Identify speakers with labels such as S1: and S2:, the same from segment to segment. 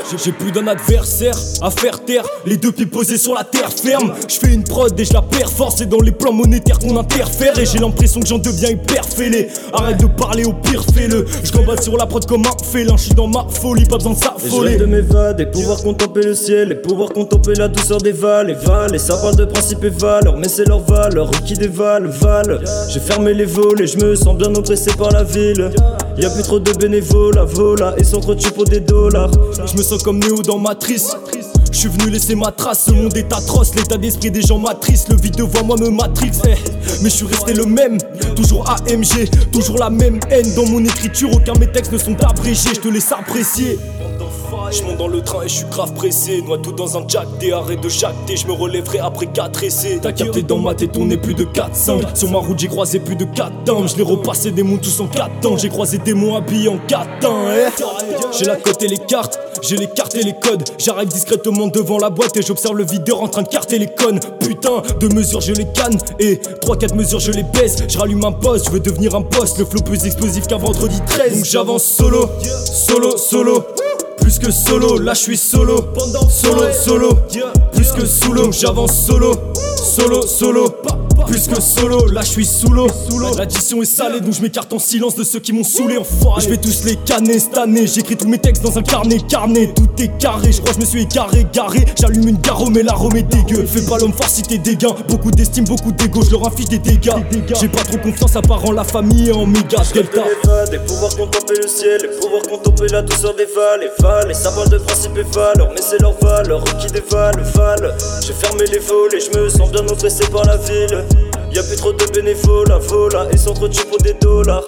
S1: J'ai plus d'un adversaire à faire taire. Les deux pieds posés sur la terre ferme. Je fais une prod et je la perforce. C'est dans les plans monétaires qu'on interfère. Et j'ai l'impression que j'en deviens hyper fêlé. Arrête de parler, au pire fais-le. Je gambade sur la prod comme un félin. Je suis dans ma folie, pas besoin de s'affoler.
S2: Et je rêve de m'évader, pouvoir contempler le ciel. Et pouvoir contempler la douceur des vals et vals. Et ça parle de principe et valeur, mais c'est leur valeur qui dévalent. J'ai fermé les volets, je me sens bien oppressé par la ville. Y'a plus trop de bénévoles, voilà, et s'entretuent pour des dollars.
S1: Je me sens comme Néo dans Matrice. Je suis venu laisser ma trace, ce monde est atroce. L'état d'esprit des gens m'attriste, le vide devant moi me matrix. Mais je suis resté le même, toujours AMG, toujours la même haine. Dans mon écriture, aucun mes textes ne sont abrégés, je te laisse apprécier. Je monte dans le train et je suis grave pressé. Noie tout dans un jack, des arrêts de jacter. Je me relèverai après 4 essais. T'as capté dans ma tête, on est plus de 4-5. Sur ma route, j'ai croisé plus de 4 dames. Je l'ai repassé des monts tous en 4 ans. J'ai croisé des mots habillés en 4 ans. J'ai la cote et les cartes, j'ai les cartes et les codes. J'arrive discrètement devant la boîte et j'observe le videur en train de carter les connes. Putain, 2 mesures je les canne et 3-4 mesures je les baisse. Je rallume un poste, je veux devenir un poste. Le flow plus explosif qu'un vendredi 13. Donc j'avance solo, solo, solo. Plus que solo, là je suis solo. Solo, solo, plus que sous l'eau. J'avance solo, solo, solo. Plus que solo, là je suis sous l'eau. L'addition est salée, donc je m'écarte en silence de ceux qui m'ont saoulé. Enfoiré, je vais tous les canner cette année. J'écris tous mes textes dans un carnet, tout est carré. Je crois que je me suis égaré, garé. J'allume une garo, mais l'arôme est dégueu. Fais pas l'homme fort si t'es des gains. Beaucoup d'estime, beaucoup d'ego, je leur inflige des dégâts. J'ai pas trop confiance à part en la famille et en méga delta.
S2: Et pouvoir contempler le ciel, et pouvoir contempler la douceur des vals et vals. Et ça parle de principe et valeur, mais c'est leur valeur qui dévalent. J'ai fermé les volets, je me sens bien oppressé par la ville. Y'a plus trop de bénévoles, voilà, et s'entretuent pour des dollars.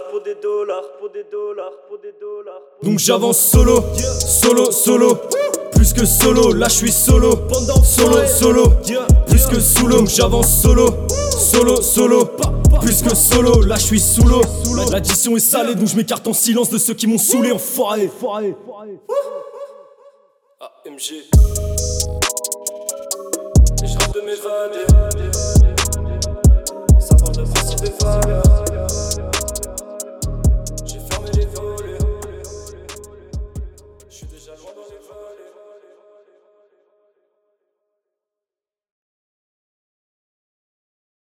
S1: Donc j'avance solo, solo, solo. Plus que solo, là je suis solo. Solo, solo. Plus que sous l'eau, j'avance solo. Solo, solo. Plus que solo, là je suis sous l'eau. L'addition est salée, donc je m'écarte en silence de ceux qui m'ont saoulé. Enfoiré. AMG. Et je rêve de m'évader. Ça parle de principe et valeurs.